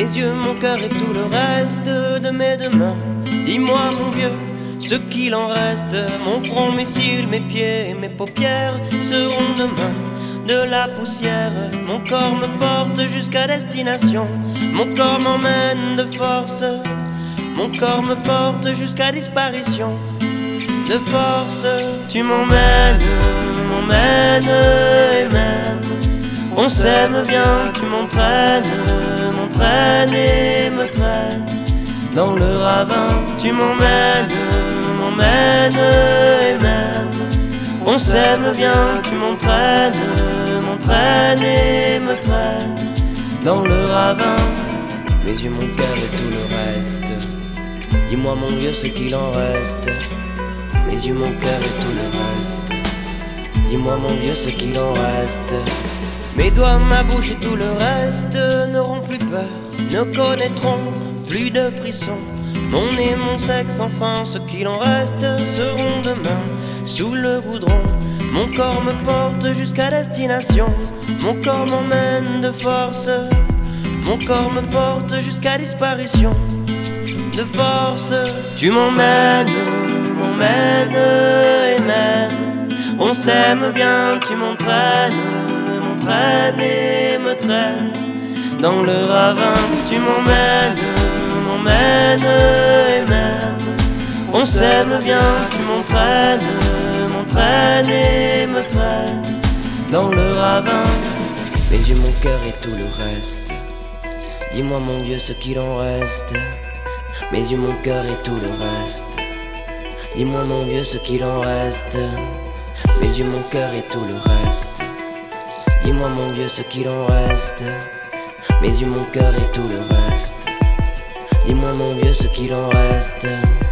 Mes yeux, mon cœur et tout le reste de mes deux mains. Dis-moi mon vieux, ce qu'il en reste. Mon front, mes cils, mes pieds et mes paupières seront demain de la poussière. Mon corps me porte jusqu'à destination. Mon corps m'emmène de force. Mon corps me porte jusqu'à disparition. De force, tu m'emmènes, m'emmènes et même. On s'aime bien, tu m'entraînes, m'entraînes et me traînes. Dans le ravin, tu m'emmènes, m'emmènes et même. On s'aime bien, tu m'entraînes, m'entraînes et me traînes. Dans le ravin, mes yeux, mon cœur et tout le reste. Dis-moi mon vieux ce qu'il en reste. Mes yeux, mon cœur et tout le reste. Dis-moi mon vieux ce qu'il en reste. Mes doigts, ma bouche et tout le reste n'auront plus peur, ne connaîtront plus de frissons. Mon nez, mon sexe, enfin ce qu'il en reste seront demain sous le goudron. Mon corps me porte jusqu'à destination. Mon corps m'emmène de force. Mon corps me porte jusqu'à disparition. De force, tu m'emmènes, m'emmènes et même. On s'aime bien, tu m'entraînes, m'entraînes et me traînes. Dans le ravin, tu m'emmènes, m'emmènes et même. On s'aime bien, tu m'entraînes, m'entraînes et me traînes. Dans le ravin, mes yeux, mon cœur et tout le reste. Dis-moi mon vieux ce qu'il en reste. Mes yeux, mon cœur et tout le reste. Dis-moi mon vieux ce qu'il en reste. Mes yeux, mon cœur et tout le reste. Dis-moi mon vieux ce qu'il en reste. Mes yeux, mon cœur et tout le reste. Dis-moi mon vieux ce qu'il en reste.